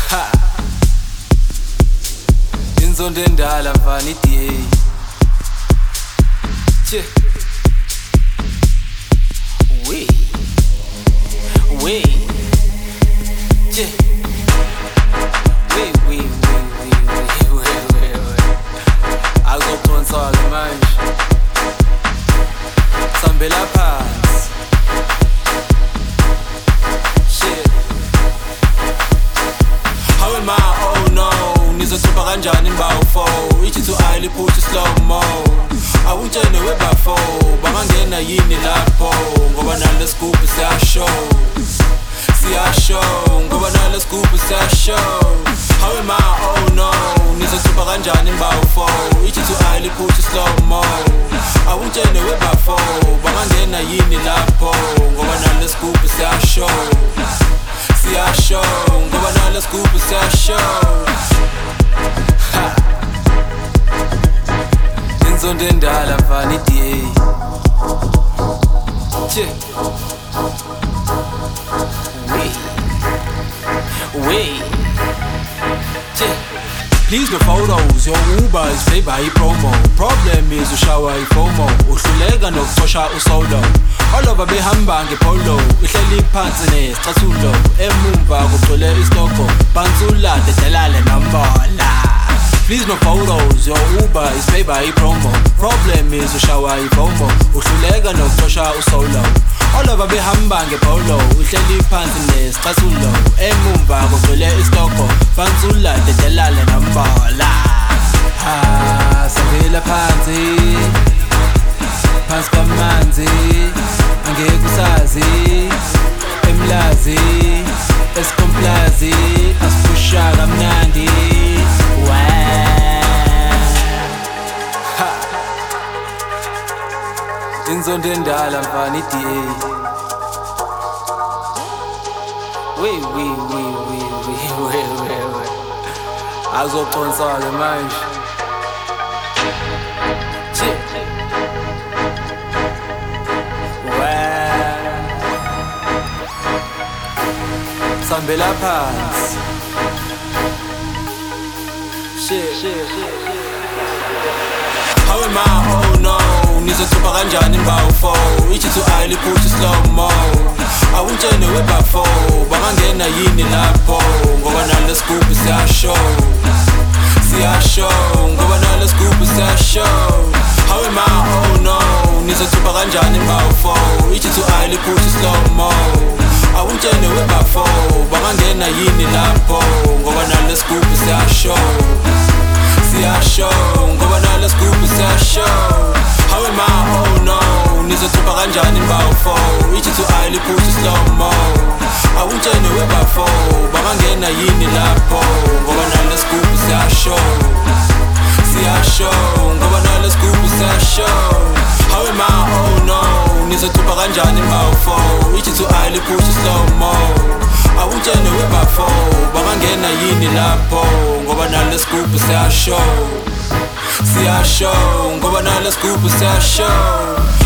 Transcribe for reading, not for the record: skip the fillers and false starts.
Ha. Inzondo endala mfana iDA. Che. We. Che. We. Azophonsala manje. Sambela phansi. Shit. How am I? Oh no. Nizothupha kanjani imbawu 4. Ithi to I liphutha slow mo. Awutshene webafo. Bangangena yini lapho. Ngoba nale scoop siyashow. Siyashow. Ngoba nale scoop siyashow. How am I? Oh no. Nizothupha kanjani imbawu 4. Ithi to I liphutha slow mo. Awutshene webafo. Bangangena yini lapho. Ngoba nale scoop siyashow. Siyashow. Ngoba nale scoop siyashow. Inzondo endala mfana iDA. Che. We. Che. Please no photos, your Uber is paid by promo. Problem is ushawa iFOMO. Uhluleka nokuxosha usolo. All over behamba ngepolo. Ihleli phansi nesicathulo. Emumva kugcwele istoko. Phantsula dedelale nombola. Please no photos, your Uber is paid by promo. Problem is ushawa iFOMO. Uhluleka nokuxosha usolo. All over behamba ngepolo. Ihleli phansi nesicathulo. Emumva kugcwele istoko. Phantsula dedelale nombola. Sambela phansi. Phansi kwamanzi. Angeke usazi. Emlazi. Eskomplazi. Asipusha kamnandi. Inzondo endala mfana iDA. We. Azophonsala manje. Che. Sambela phansi. Shit. How am I? Oh no. Nizothupha kanjani imbawu 4. Ithi to I liphutha slow mo. Awutshene webafo. Bangangena yini lapho. Ngoba nale scoop siyashow. Siyashow. Ngoba nale scoop siyashow. How am I? Oh no. Nizothupha kanjani imbawu 4. Ithi to I liphutha slow mo. Awutshene webafo. Bangangena yini lapho. Ngoba nale scoop siyashow. Siyashow. Ngoba nale scoop siyashow. How am I? Oh no. Nizothupha kanjani imbawu 4. Ithi to I liphutha slow mo. Awutshene webafo. Bangangena yini lapho. Ngoba nale scoop siyashow. Siyashow. Ngoba nale scoop siyashow. How am I? Oh no. Nizothupha kanjani imbawu 4. Ithi to I liphutha slow mo. Awutshene webafo. Bangangena yini lapho. Ngoba nale scoop siyashow. Siyashow. Ngoba nale scoop siyashow.